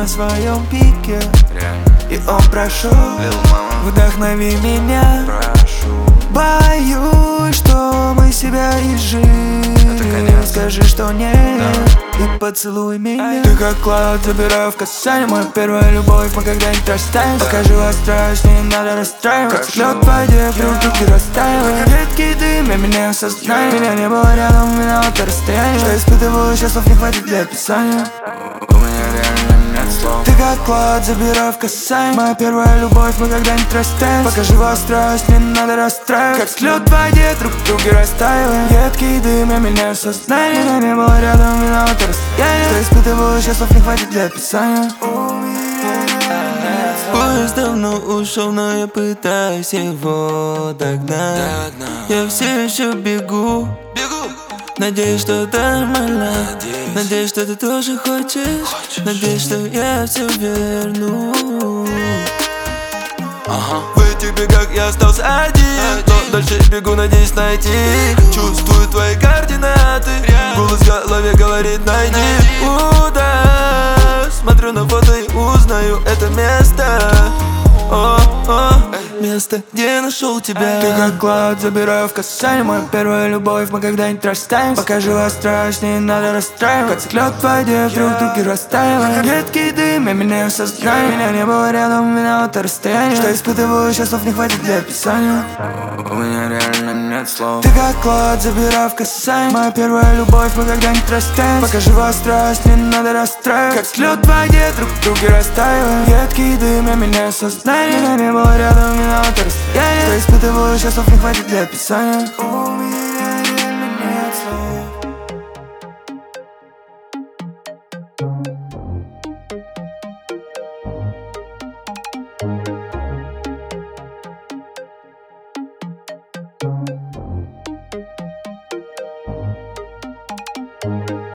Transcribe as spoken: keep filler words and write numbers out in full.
на своем пике, и он прошел. Вдохнови меня, боюсь, что мы себя изжили. Скажи, что нет, и поцелуй меня. Ты как клад, забираю в касание. Моя первая любовь, мы когда-нибудь расстанемся. Покажи страсть, не надо расстраиваться. Лед в воде, друг друга растаивает. Редкий дым, я меняю сознание. Меня не было рядом, виновато расстояние. Что испытываю, сейчас слов не хватит для описания. У меня реально нет слов. Ты как клад, забираю в касание. Моя первая любовь, мы когда-нибудь расстанемся. Покажи страсть, не надо расстраиваться. Как лед в воде, друг друга растаивает. Редкий дым, я меняю сознание. Меня не было рядом, виновато расстояние. Что испытываю, сейчас слов не хватит для описания. Поезд давно ушел, но я пытаюсь его догнать. Я все еще бегу, надеюсь, что это нормально. Надеюсь, что ты тоже хочешь. Надеюсь, что я все верну. В этих бегах я остался один, но дальше бегу, надеюсь найти. Чувствую твои координаты, голос в голове говорит найди. Уда, смотрю на фото и узнаю это место. О, о, место, где я нашел тебя. Ты как клад, забираю в касание. Моя первая любовь, мы когда-нибудь расстанемся. Покажи страсть, не надо расстраиваться. Лед в воде, друг друга растаивает. Редкий дым, я меняю сознание. Меня не было рядом, виновато расстояние. Что испытываю, сейчас слов не хватит для описания. У меня реально нет слов. Ты как клад, забираю в касание. Моя первая любовь, мы когда-нибудь расстанемся. Покажи страсть, не надо расстраиваться. Как лед в воде, друг друга растаивает. Редкий дым, я меняю сознание. Меня не было рядом, виновато расстояние. Что испытываю, сейчас слов не хватит для описания.